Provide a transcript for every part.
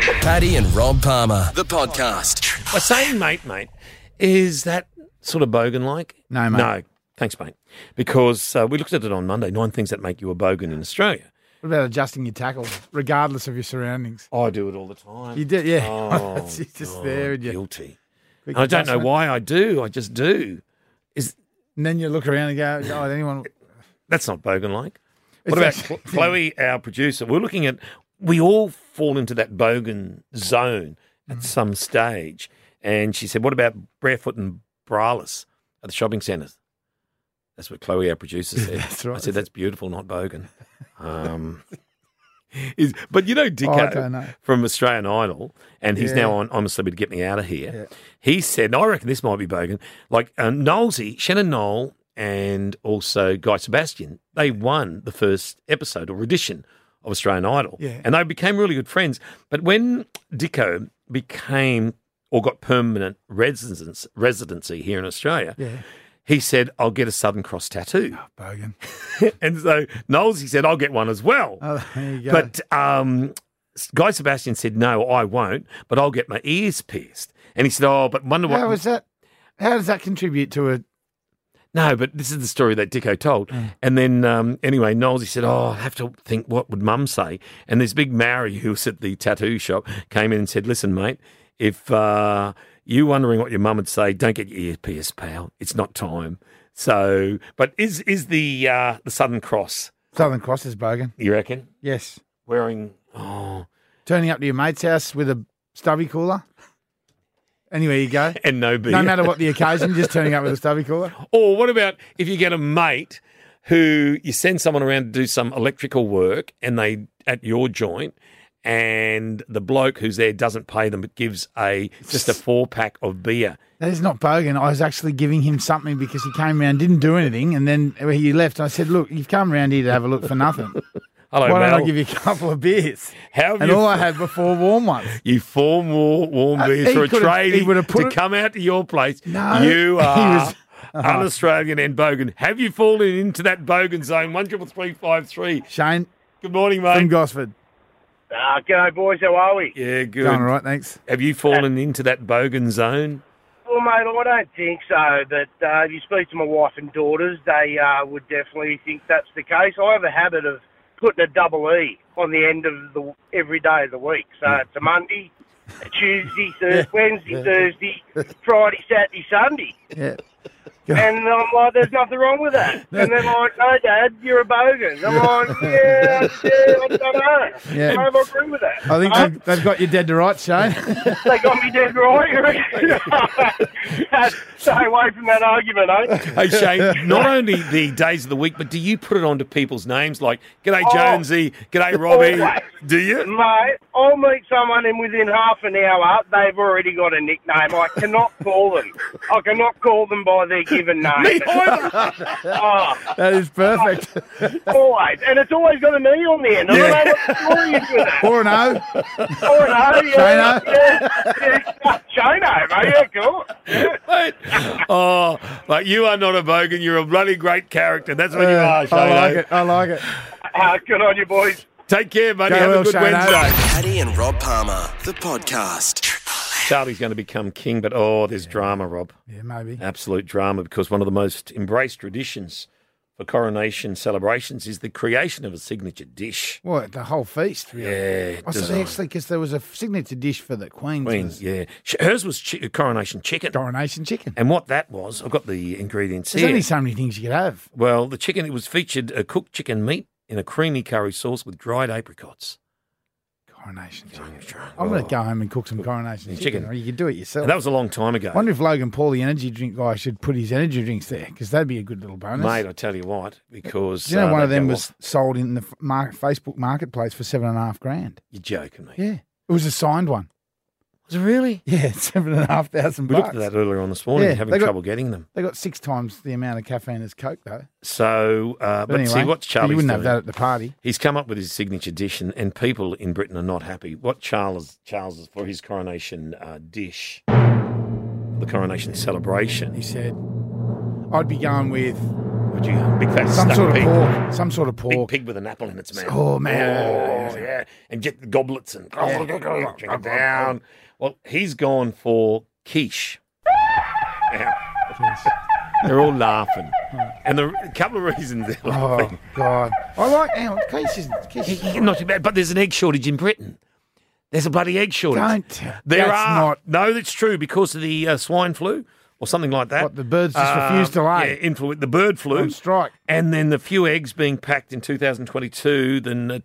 Paddy and Rob Palmer, the podcast. My saying mate, is that sort of bogan-like? No, mate. No. Thanks, mate. Because we looked at it on Monday, 9 things that make you a bogan in Australia. What about adjusting your tackle, regardless of your surroundings? I do it all the time. You did, yeah. Oh, It's just there. And you, guilty. quick And I don't know adjustment. why I do. I just do. And then you look around and go, oh, anyone... That's not bogan-like. It's What about actually- Chloe, our producer? We're looking at, we all fall into that bogan zone at some stage. And she said, what about barefoot and braless at the shopping centres? That's what Chloe, our producer, said. That's right. I said, that's beautiful, not bogan. But you know I Dicko don't know. from Australian Idol, and he's Yeah. now on I'm a Celebrity, Get Me Out of Here. Yeah. He said, I reckon this might be bogan, like Knowlesy, Shannon Knoll, and also Guy Sebastian, they won the first episode or edition of Australian Idol. Yeah. And they became really good friends. But when Dicko became or got permanent residency here in Australia, Yeah. he said, I'll get a Southern Cross tattoo. Bogan. And so Knowles, he said, I'll get one as well. Oh, there you go. But Guy Sebastian said, no, I won't, but I'll get my ears pierced. And he said, oh, but wonder what... How was that? How does that contribute to a... No, but this is the story that Dicko told. And then, anyway, Knowles, he said, oh, I have to think, what would Mum say? And this big Maori who was at the tattoo shop came in and said, listen, mate, if you're wondering what your mum would say, don't get your ear pierced, pal. It's not time. So, but is the Southern Cross, Southern Cross is bogan. you reckon, Yes. wearing... Turning up to your mate's house with a stubby cooler. Anywhere you go. And no beer. No matter what the occasion, just turning up with a stubby cooler. Or what about if you get a mate who you send someone around to do some electrical work and they at your joint and the bloke who's there doesn't pay them but gives just a 4-pack of beer. That is not bogan. I was actually giving him something because he came around, didn't do anything, and then he left. I said, look, you've come around here to have a look for nothing. Hello, Why don't Mel. I give you a couple of beers? How have And you all I had were 4 warm ones. you 4 more warm beers he for a could've- he tradie would've put to it- come out to your place? No, You he are was- un-Australian and bogan. Have you fallen into that bogan zone? 133353. Shane Good morning, from mate. Gosford. G'day, boys. How are we? Yeah, good. Going all right, thanks. Have you fallen into that bogan zone? Well, mate, I don't think so. But if you speak to my wife and daughters, they would definitely think that's the case. I have a habit of putting a double E on the end of every day of the week. So it's a Monday, a Tuesday, Wednesday, Thursday, Friday, Saturday, Sunday. Yeah. And I'm like, there's nothing wrong with that. And they're like, no, Dad, you're a bogan. I'm like, yeah, I don't know. Yeah. I don't agree with that. I think they've got you dead to rights, Shane. They got me dead right. You reckon? Stay away from that argument, eh? Hey, Shane, not only the days of the week, but do you put it onto people's names like, G'day Jonesy, G'day Robbie? Always. Do you? Mate, I'll meet someone and within half an hour, they've already got a nickname. I cannot call them. I cannot call them by their given name. Me either. Oh, That is perfect. always. And it's always got an E on the end. I don't know what the story is with that. Or an O. Or an O, yeah. Shano? Yeah. Shano, mate. Yeah, cool. Yeah. Mate. Oh, but you are not a bogan. You're a bloody great character. That's what you are, Shane. I like it. I like it. Good on you, boys. Take care, buddy. Go Have well, a good Shane. Wednesday. Paddy and Rob Palmer, the podcast. Charlie's going to become king, but there's drama, Rob. Yeah, maybe. Absolute drama, because one of the most embraced traditions for coronation celebrations is the creation of a signature dish. What, the whole feast, really? Yeah, I said design. actually, because there was a signature dish for the Queen's. Queen, was yeah. Hers was coronation chicken. coronation chicken. And what that was, I've got the ingredients There's here. only so many things you could have. Well, the chicken, it was featured a cooked chicken meat in a creamy curry sauce with dried apricots. Coronation chicken. Oh. I'm going to go home and cook some coronation Chicken. chicken. Or you could do it yourself. And that was a long time ago. I wonder if Logan Paul, the energy drink guy, should put his energy drinks there, because that'd be a good little bonus. Mate, I tell you what, because... Do you know one of they'd them go was off. sold in the Facebook marketplace for $7,500? You're joking me. Yeah. It was a signed one. Was it really? Yeah, $7,500. We looked at that earlier on this morning, Yeah, having they got- trouble getting them. They got 6 times the amount of caffeine as Coke, though. So, but Anyway, see, what Charlie's you wouldn't doing, have that at the party. he's come up with his signature dish, and people in Britain are not happy. What Charles is for his coronation dish, the coronation celebration. He said, I'd be going with Would you? Big fat Some stuck sort of pig. pork. Some sort of Big pork. pig with an apple in its mouth. Oh, man. Oh, yeah. And get the goblets and drink it down. Well, he's gone for quiche. Now, they're all laughing. And a couple of reasons they're laughing. Oh, God. I like quiche. Not too bad, but there's an egg shortage in Britain. There's a bloody egg shortage. There That's are. not. No, that's true because of the swine flu or something like that. What, the birds just refuse to lay? Yeah, the bird flu. On strike. And then the few eggs being packed in 2022 than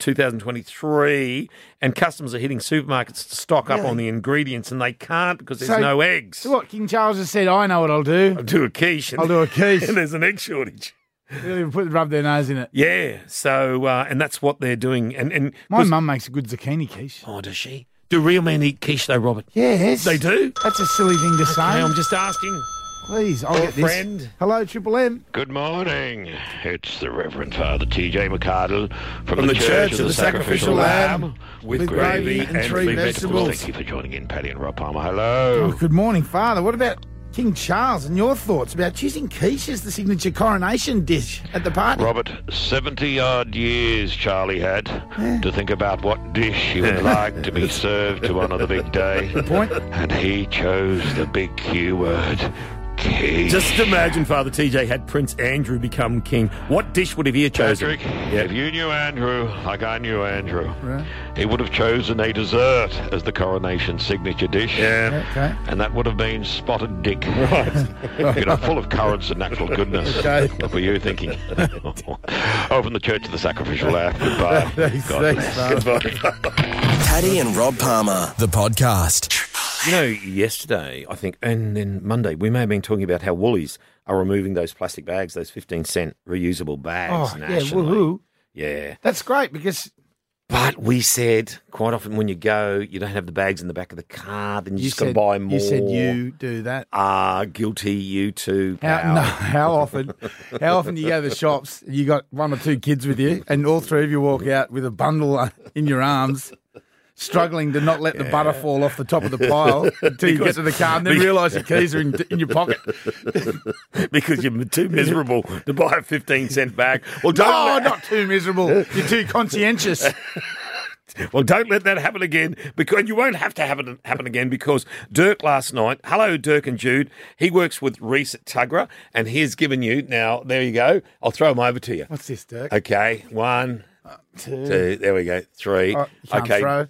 2023, and customers are hitting supermarkets to stock up on the ingredients, and they can't because there's no eggs. So what, King Charles has said, I know what I'll do. I'll do a quiche. I'll do a quiche. And there's an egg shortage. They'll rub their nose in it. Yeah, so, and that's what they're doing. And My mum makes a good zucchini quiche. Oh, does she? Do real men eat quiche though, Robert? Yes. They do? That's a silly thing to say. I'm just asking. Please, I'll get this. Friend. Hello, Triple M. Good morning. It's the Reverend Father T.J. McCardle From the Church of the Sacrificial Lamb with gravy and three vegetables. Thank you for joining in, Paddy and Rob Palmer. Hello. Oh, good morning, Father. What about King Charles and your thoughts about choosing quiche as the signature coronation dish at the party? Robert, 70-odd years Charlie had to think about what dish he would like to be served to honor the big day. Good point. And he chose the big Q word, quiche. Just imagine Father TJ had Prince Andrew become king. What dish would he have chosen? Patrick, if you knew Andrew like I knew Andrew, he would have chosen a dessert as the coronation signature dish. Yeah. Okay. And that would have been spotted dick. Right. Full of currants and natural goodness. Okay. What were you thinking? Oh, from the Church of the Sacrificial Lamb. Goodbye. Thanks, God thanks, bless. Father. Paddy and Rob Palmer, the podcast. You know, yesterday, I think, and then Monday, we may have been talking about how Woolies are removing those plastic bags, those 15-cent reusable bags Oh, yeah, nationally. woohoo. Yeah. That's great because But we said quite often when you go, you don't have the bags in the back of the car, then you just got to said, buy more. You said you do that. Guilty, you too, pal. How often do you go to the shops, you got one or two kids with you, and all three of you walk out with a bundle in your arms, struggling to not let the butter fall off the top of the pile until you get to the car and then realise your keys are in your pocket. Because you're too miserable to buy a 15-cent bag. Well, don't Not too miserable. You're too conscientious. Well, don't let that happen again, because you won't have to have it happen again, because Dirk last night, hello, Dirk and Jude, he works with Reese at Tugra, and he has given you, now, there you go, I'll throw them over to you. What's this, Dirk? Okay, 1, 2, there we go, 3. Oh, you can't okay, throw.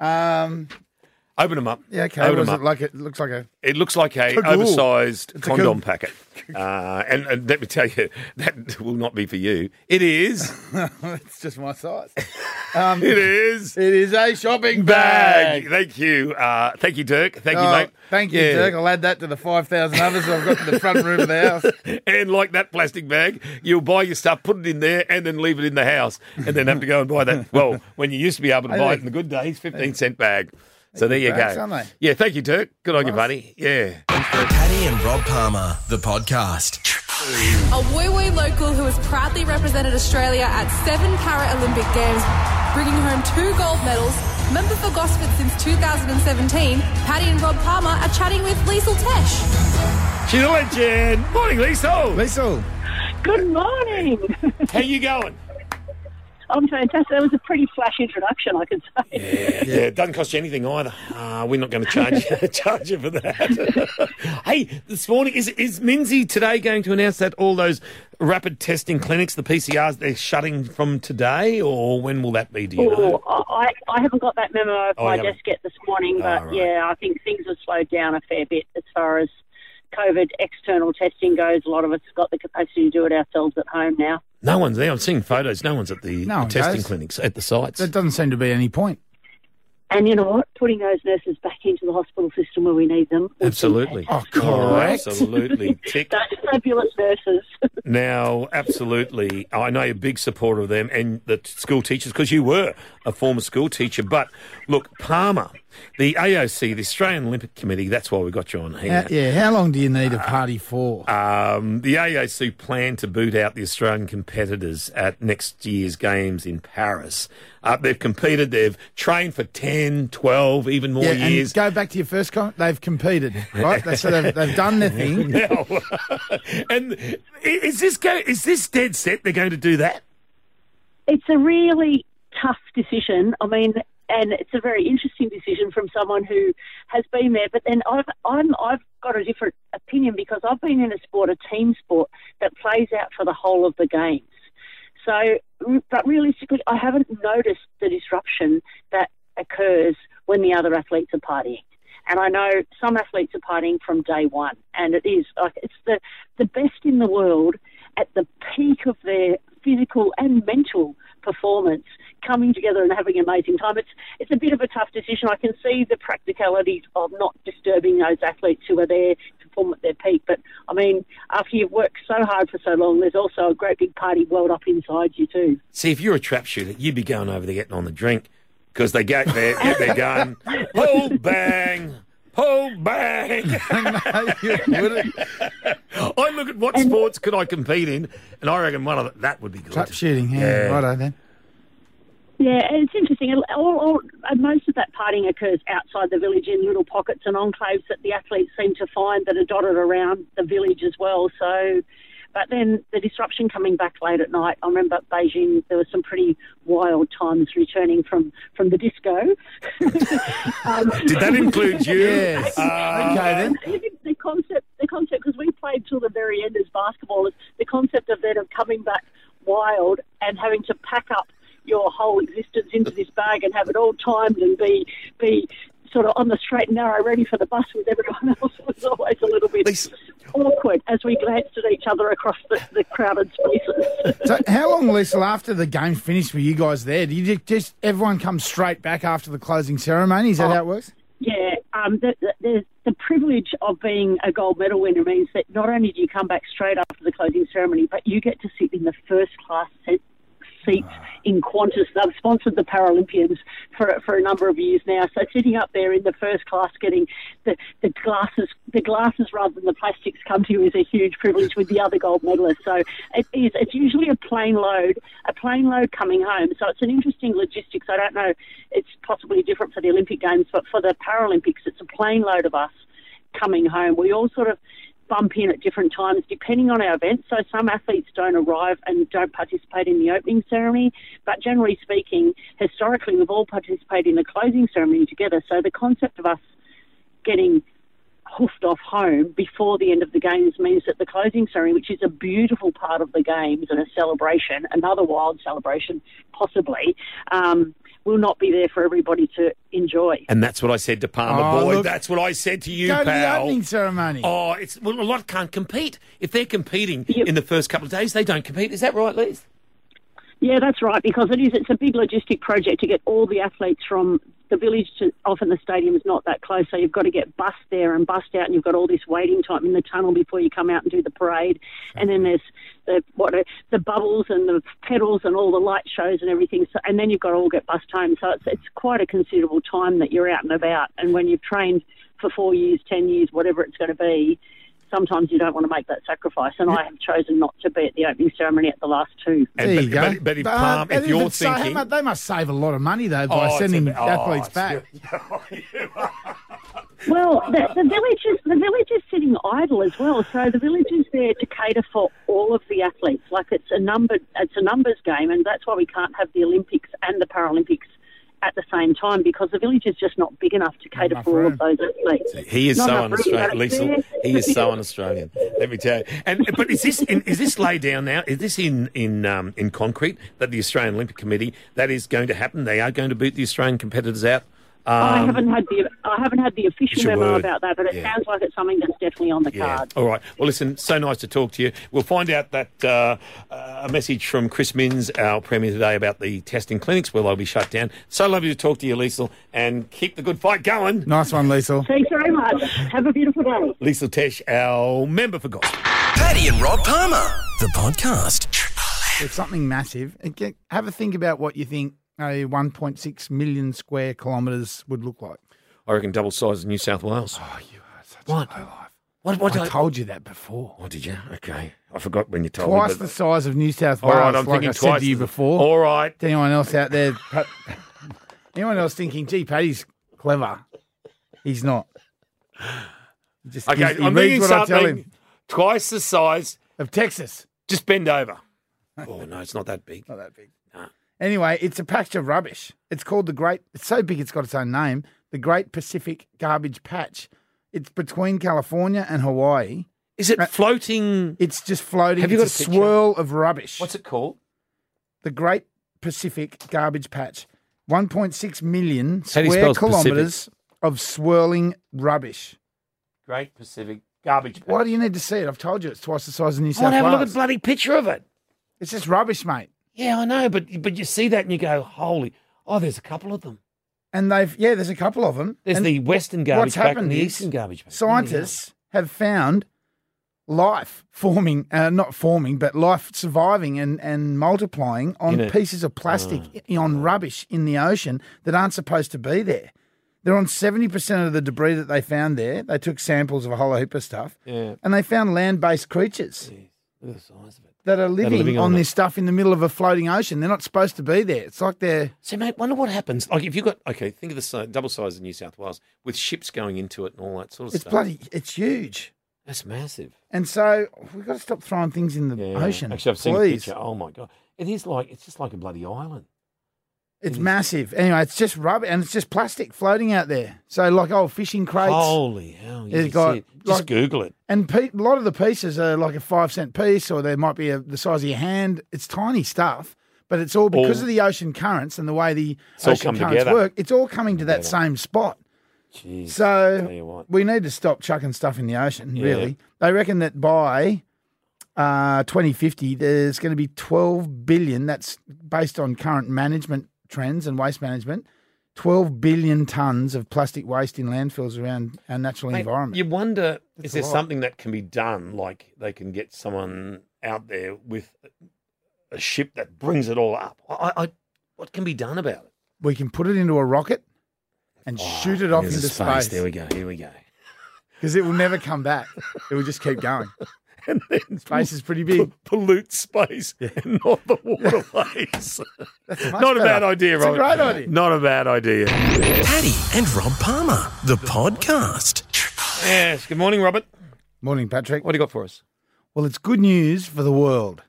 open them up. Yeah, okay. Open What is them it up. like? It looks like a... It looks like a Cagoule. oversized It's a condom cagoule. packet. And let me tell you, that will not be for you. It is. It's just my size. It is. It is a shopping bag. Thank you. Thank you, Dirk. Thank you, mate. Thank you, Yeah. Dirk. I'll add that to the 5,000 others I've got to the front room of the house. And like that plastic bag, you'll buy your stuff, put it in there, and then leave it in the house, and then have to go and buy that. Well, when you used to be able to buy it in the good days, 15-cent bag. So there you bags, go. aren't they? Yeah, thank you, Dirk. Good on you, buddy. Yeah. Paddy and Rob Palmer, the podcast. A wee-wee local who has proudly represented Australia at 7 Paralympic Games, bringing home 2 gold medals, member for Gosford since 2017, Paddy and Rob Palmer are chatting with Liesl Tesh. She's a legend. Morning, Liesl. Liesl. Good morning. How you going? I'm fantastic. That was a pretty flash introduction, I could say. Yeah, it doesn't cost you anything either. We're not going to charge you for that. Hey, this morning, is Minzy today going to announce that all those rapid testing clinics, the PCRs, they're shutting from today, or when will that be, do you know? I haven't got that memo off my haven't. desk yet this morning, but right. yeah, I think things have slowed down a fair bit as far as COVID external testing goes. A lot of us have got the capacity to do it ourselves at home now. No one's there. I'm seeing photos. No one's at the No one testing goes. clinics, at the sites. There doesn't seem to be any point. And you know what? Putting those nurses back into the hospital system where we need them. would be Absolutely. fantastic. correct. Absolutely. Tick. Those fabulous nurses. Now, absolutely. I know you're a big supporter of them and the school teachers, because you were a former school teacher. But look, Palmer, The AOC, the Australian Olympic Committee, that's why we got you on here. How long do you need a party for? The AOC plan to boot out the Australian competitors at next year's Games in Paris. They've competed, they've trained for 10, 12, even more years. And go back to your first comment, they've competed, right? So they've done their thing. And is this dead set they're going to do that? It's a really tough decision. I mean, and it's a very interesting decision from someone who has been there. But then I've got a different opinion because I've been in a team sport that plays out for the whole of the games. So, but realistically, I haven't noticed the disruption that occurs when the other athletes are partying. And I know some athletes are partying from day one, and it is like it's the best in the world at the peak of their physical and mental performance, coming together and having an amazing time. It's a bit of a tough decision. I can see the practicalities of not disturbing those athletes who are there to perform at their peak. But, I mean, after you've worked so hard for so long, there's also a great big party welled up inside you too. See, if you're a trap shooter, you'd be going over there getting on the drink because they get their gun, pull, bang, pull, bang. I look at what sports could I compete in, and I reckon one of that would be good. Trap shooting, yeah. Righto then. Yeah, it's interesting. Most of that partying occurs outside the village in little pockets and enclaves that the athletes seem to find that are dotted around the village as well. So, but then the disruption coming back late at night. I remember Beijing, there were some pretty wild times returning from the disco. Did that include you? Yes. Okay then. The concept, because we played till the very end as basketballers, the concept of coming back wild and having to pack up your whole existence into this bag and have it all timed and be sort of on the straight and narrow, ready for the bus with everyone else was always a little bit awkward as we glanced at each other across the crowded spaces. So how long, Lisa, after the game finished were you guys there? Did you just everyone come straight back after the closing ceremony? Is that how it works? Yeah. The privilege of being a gold medal winner means that not only do you come back straight after the closing ceremony, but you get to sit in the first class seats in Qantas. They've sponsored the Paralympians for a number of years now. So sitting up there in the first class, getting the glasses rather than the plastics come to you is a huge privilege with the other gold medalists. So it's usually a plane load coming home. So it's an interesting logistics. I don't know, it's possibly different for the Olympic Games, but for the Paralympics, it's a plane load of us coming home. We all sort of bump in at different times depending on our events. So some athletes don't arrive and don't participate in the opening ceremony, but generally speaking, historically, we've all participated in the closing ceremony together. So the concept of us getting hoofed off home before the end of the games means that the closing ceremony, which is a beautiful part of the games and a celebration, another wild celebration possibly, will not be there for everybody to enjoy. And that's what I said to Palmer, boy. Look, that's what I said to you, go pal. To the opening ceremony. Oh, a lot can't compete. If they're competing in the first couple of days, they don't compete. Is that right, Liz? Yeah, that's right, because it's a big logistic project to get all the athletes from the village to, often the stadium is not that close, so you've got to get bussed there and bussed out, and you've got all this waiting time in the tunnel before you come out and do the parade. And then there's the bubbles and the pedals and all the light shows and everything. So, and then you've got to all get bussed home. So it's quite a considerable time that you're out and about. And when you've trained for 4 years, 10 years, whatever it's going to be, sometimes you don't want to make that sacrifice, and I have chosen not to be at the opening ceremany at the last two. There you go. But if you're thinking... they must save a lot of money, though, by sending athletes back. Well, the village is sitting idle as well, so the village is there to cater for all of the athletes. Like it's a numbers game, and that's why we can't have the Olympics and the Paralympics at the same time, because the village is just not big enough to cater for all of those athletes. He is so un-Australian, Lisa. He is so un-Australian. Let me tell you. But is this laid down now? Is this in concrete that the Australian Olympic Committee, that is going to happen? They are going to boot the Australian competitors out. I haven't had the official memo about that, but it sounds like it's something that's definitely on the card. All right. Well, listen, so nice to talk to you. We'll find out that a message from Chris Minns, our Premier today, about the testing clinics, where they'll be shut down. So lovely to talk to you, Liesl, and keep the good fight going. Nice one, Liesl. Thanks very much. Have a beautiful day. Liesl Tesh, our member for gospel. Paddy and Rob Palmer, the podcast. It's something massive. Have a think about what you think. a 1.6 million square kilometres would look like. I reckon double size of New South Wales. Oh, you are such What? a low life. What I told you that before. Oh, did you? Okay. I forgot when you told Twice me. the size of New South Wales, All right, I'm like thinking I twice said to you the- before. All right. To anyone else out there, anyone else thinking, gee, Paddy's clever? He's not. Okay, He I'm reads thinking what I tell something him. twice the size. Of Texas. Just bend over. Oh, no, it's not that big. Not that big. No. Anyway, it's a patch of rubbish. It's called it's so big it's got its own name, the Great Pacific Garbage Patch. It's between California and Hawaii. Is it floating? It's just floating. Have you It's got a a swirl of rubbish. What's it called? The Great Pacific Garbage Patch. 1.6 million How do you square spell kilometres of swirling rubbish. Great Pacific Garbage Patch. Why do you need to see it? I've told you it's twice the size of New I South want to have a look at Wales. a bloody picture of it. It's just rubbish, mate. Yeah, I know, but you see that and you go, holy, there's a couple of them. And there's a couple of them. There's And the Western Garbage what's Patch happened and the is Eastern Garbage Patch. Scientists have found life forming, not forming, but life surviving and multiplying on In it. pieces of plastic, on rubbish in the ocean that aren't supposed to be there. They're on 70% of the debris that they found there. They took samples of a whole heap of stuff. Yeah. And they found land-based creatures Jeez, look at the size of it. that are living on it. this stuff in the middle of a floating ocean. They're not supposed to be there. It's like they're... So, mate, wonder what happens. Like, if you've got, think of the double size of New South Wales with ships going into it and all that sort of It's stuff. it's huge. That's massive. And so we've got to stop throwing things in the ocean. Actually, I've seen a please. picture. Oh, my God. It's just like a bloody island. It's massive. Anyway, it's just rubber and it's just plastic floating out there. So like old fishing crates. Holy hell. You It's can got, see it. Just like- Google it. And a lot of the pieces are like a 5-cent piece, or they might be the size of your hand. It's tiny stuff, but it's all because of the ocean currents and the way the all ocean come currents together. work. It's all coming to that same spot. Jeez. Tell you So what. we need to stop chucking stuff in the ocean, Yeah. really. They reckon that by 2050, there's going to be 12 billion, that's based on current management trends and waste management, 12 billion tonnes of plastic waste in landfills around our natural Mate, environment. you wonder, is there a lot. something that can be done? Like they can get someone out there with a ship that brings it all up. What can be done about it? We can put it into a rocket and shoot it off There's into a space. There we go. Here we go. Because it will never come back. It will just keep going. And then Space is pretty big. pollute space and not the waterways. That's much Not a bad better. idea, It's a Robert. great idea. Not a bad idea. Paddy and Rob Palmer, the podcast. Yes. Good morning, Robert. Morning, Patrick. What do you got for us? Well, it's good news for the world.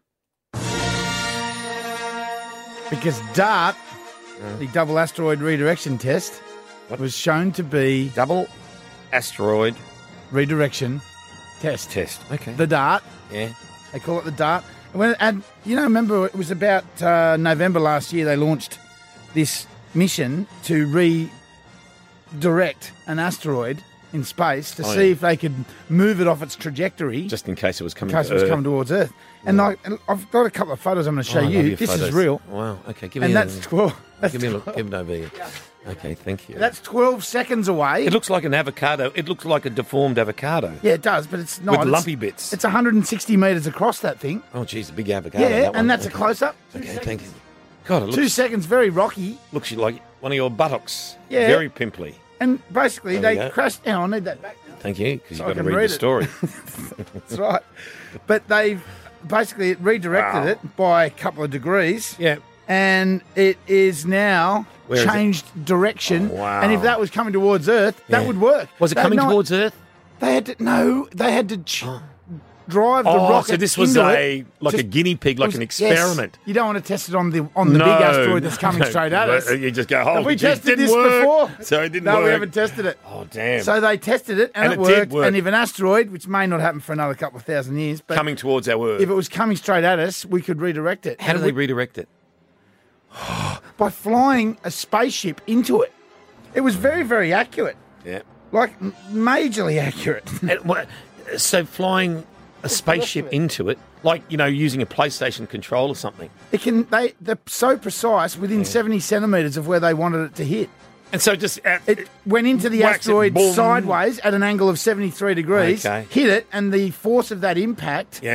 Because DART, the double asteroid redirection test, was shown to be Double asteroid redirection test. Okay. The DART, Yeah. they call it the DART. And remember, it was about November last year they launched this mission to redirect an asteroid in space to see if they could move it off its trajectory Just in case it was coming in case to it was Earth. coming towards Earth. And I've got a couple of photos I'm going to show Oh, I love you. your This is photos. real. Wow. Okay. Give me And a, that's 12. That's give me a look. 12 Give it over here. Okay. Thank you. That's 12 seconds away. It looks like an avocado. It looks like a deformed avocado Yeah, it does, but it's not. with It's- lumpy bits. It's 160 metres across that thing. Oh, geez, a big avocado. Yeah, that one. and that's Okay. a close-up. Okay, thank you. God, it 2 looks, seconds, very rocky. looks like one of your buttocks. Yeah. Very pimply. And basically, There we they go. crashed. Hang on, I need that back now. Thank you, because So you've I got to can read read the it. story. That's right. But they've basically redirected Wow. it by a couple of degrees. Yeah. And it is now Where is it? changed direction. Oh, wow. And if that was coming towards Earth, that Yeah. would work. Was it They had coming no- towards Earth? They had to drive the Oh, rocket. so this was into a Just- guinea pig, like it was- an experiment. Yes. You don't want to test it on the big asteroid that's coming straight at us. You just go, oh, Have we it just tested didn't this work. before? So it didn't No, work. we haven't tested it. Oh, damn. So they tested it and, And it it did worked. work. And if an asteroid, which may not happen for another couple of thousand years, but coming towards our Earth. if it was coming straight at us, we could redirect it. How did they redirect it? By flying a spaceship into it. It was very, very accurate. Yeah. Like majorly accurate. So flying a spaceship into it, like, using a PlayStation control or something. They're so precise within 70 centimetres of where they wanted it to hit. And so just... It went into the Whacks it, asteroid boom. sideways at an angle of 73 degrees, Okay. hit it, and the force of that impact Yeah.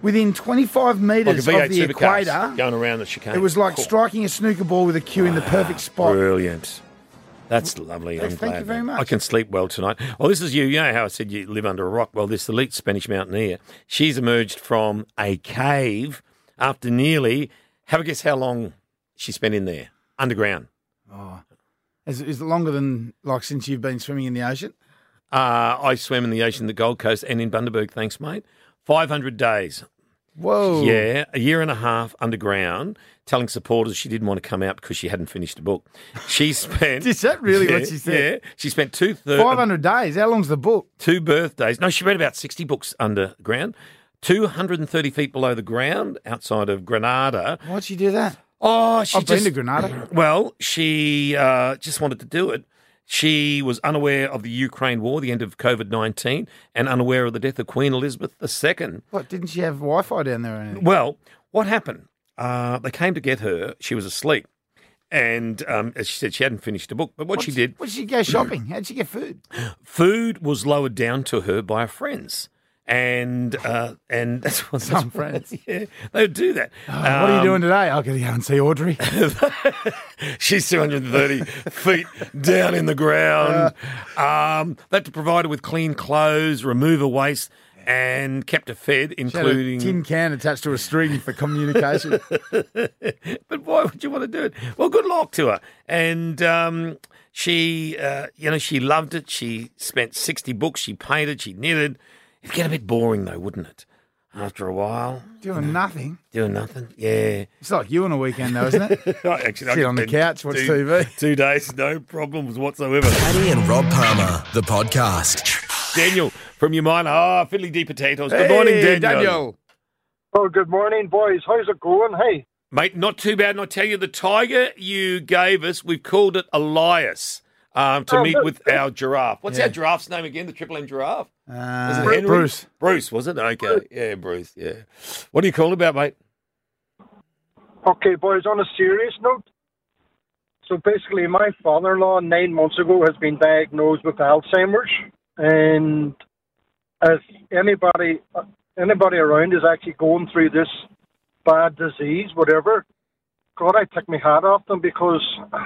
within 25 Like a metres V8 of the supercars equator. going around the chicane. It was like Cool. striking a snooker ball with a cue in the perfect spot. Brilliant. That's lovely. I'm Thank glad, you very mate. much. I can sleep well tonight. Well, this is you. You know how I said you live under a rock? Well, this elite Spanish mountaineer, she's emerged from a cave after nearly, have a guess how long she spent in there, underground. Is it longer than, like, since you've been swimming in the ocean? I swam in the ocean, the Gold Coast, and in Bundaberg, thanks, mate. 500 days. Whoa. Yeah, a year and a half underground, telling supporters she didn't want to come out because she hadn't finished a book. She spent... Is that really what she said? Yeah, she spent 2/3... 500 days. How long's the book? 2 birthdays. No, she read about 60 books underground, 230 feet below the ground outside of Granada. Why'd she do that? Oh, she I've been to Granada. Well, she just wanted to do it. She was unaware of the Ukraine war, the end of COVID-19, and unaware of the death of Queen Elizabeth II. What, didn't she have Wi-Fi down there or anything? Well, what happened? They came to get her. She was asleep. And as she said, she hadn't finished a book. But what she did... What did she go shopping? How'd she get food? Food was lowered down to her by her friends. And that's what... Some friends. Yeah, they would do that. What are you doing today? I'll go and see Audrey. She's 230 feet down in the ground. They had to provide her with clean clothes, remove her waste, and kept her fed, She had including... a tin can attached to a string for communication. But why would you want to do it? Well, good luck to her. And she, she loved it. She spent 60 books. She painted. She knitted. It'd get a bit boring, though, wouldn't it? After a while. Doing nothing. Doing nothing? Yeah. It's like you on a weekend, though, isn't it? Actually, Sit on the couch, watch TV. 2 days, no problems whatsoever. Paddy and Rob Palmer, the podcast. Daniel from your mine. Fiddly D potatoes. Good morning, Hey, Daniel. Oh, good morning, boys. How's it going? Hey. Mate, not too bad. And I tell you, the tiger you gave us, we've called it Elias to meet with our giraffe. What's our giraffe's name again? The Triple M giraffe? Was it Henry? Bruce. Bruce, was it? Okay. Yeah, Bruce. Yeah. What are you calling about, mate? Okay, boys, on a serious note. So basically, my father-in-law 9 months ago has been diagnosed with Alzheimer's. And as anybody around is actually going through this bad disease, whatever, God, I take my hat off them because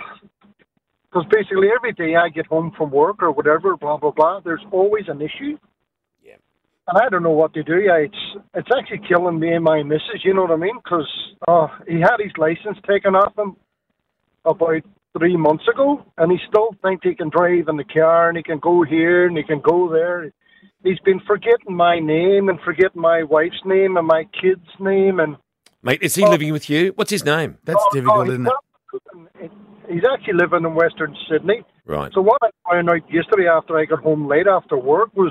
basically every day I get home from work or whatever, blah, blah, blah, there's always an issue. Yeah. And I don't know what to do. It's actually killing me and my missus, you know what I mean? Because he had his license taken off him about 3 months ago, and he still thinks he can drive in the car and he can go here and he can go there. He's been forgetting my name and forgetting my wife's name and my kid's name. And Mate, is he living with you? What's his name? That's difficult, isn't it? He's actually living in Western Sydney. Right. So what I found out yesterday after I got home late after work was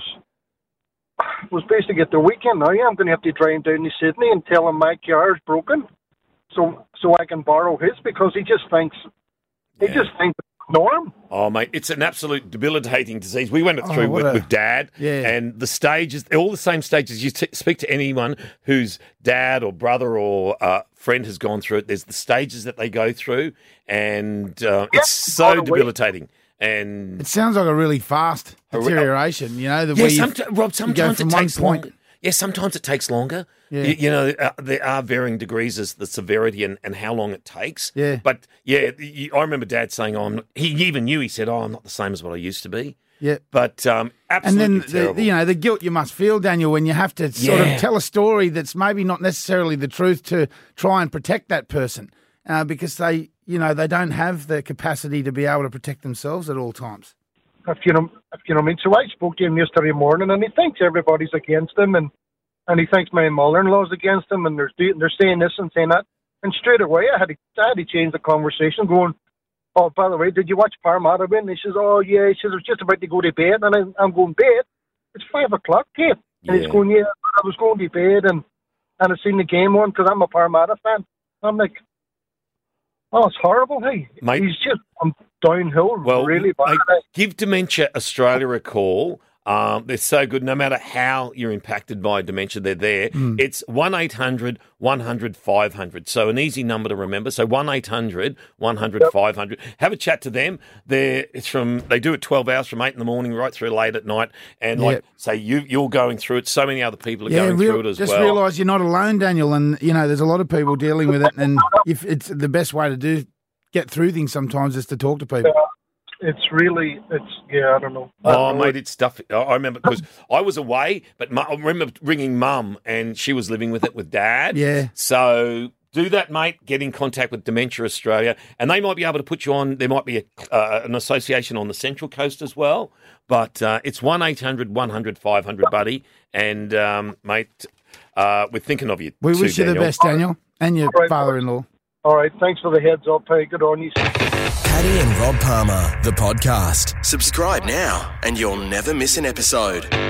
basically at the weekend now I'm going to have to drive down to Sydney and tell him my car is broken so I can borrow his because he just thinks it's norm. Oh, mate, it's an absolute debilitating disease. We went it through with Dad, and the stages, all the same stages. You speak to anyone whose dad or brother or friend has gone through it, there's the stages that they go through, and it's so debilitating. And it sounds like a really fast deterioration, you know? Rob, sometimes it takes longer. Yeah, sometimes it takes longer. Yeah. There are varying degrees as the severity and how long it takes. Yeah. But, I remember Dad saying, he even knew, he said, I'm not the same as what I used to be. Yeah. But absolutely and then, terrible. the guilt you must feel, Daniel, when you have to sort of tell a story that's maybe not necessarily the truth to try and protect that person because they don't have the capacity to be able to protect themselves at all times. If you know what I mean. So I spoke to him yesterday morning, and he thinks everybody's against him, and he thinks my mother-in-law's against him, and they're saying this and saying that. And straight away, I had to change the conversation, going, "Oh, by the way, did you watch Parramatta win?" He says, "Oh yeah." He says, "I was just about to go to bed," and I'm going, "Bed? It's 5 o'clock, Kate." And he's going, "Yeah, I was going to bed, and I seen the game on because I'm a Parramatta fan." I'm like, "Oh, it's horrible, hey." Mate, he's just downhill really bad. Give Dementia Australia a call. They're so good. No matter how you're impacted by dementia, they're there. It's 1-800-100-500. So an easy number to remember. So 1-800-100-500. Have a chat to them. They do it 12 hours from 8 in the morning right through late at night. And say you're going through it. So many other people are going through it as well. Just realise you're not alone, Daniel. And, there's a lot of people dealing with it. And if it's the best way to get through things sometimes is to talk to people. I don't know. Mate, it's stuff. I remember because I was away, but I remember ringing Mum and she was living with it with Dad. Yeah. So do that, mate. Get in contact with Dementia Australia and they might be able to put you on. There might be an association on the Central Coast as well. But it's 1-800-100-500, buddy. And, mate, we're thinking of you. We wish you the best, Daniel, and your father-in-law. All right. Thanks for the heads up. Hey, good on you. Paddy and Rob Palmer, the podcast. Subscribe now and you'll never miss an episode.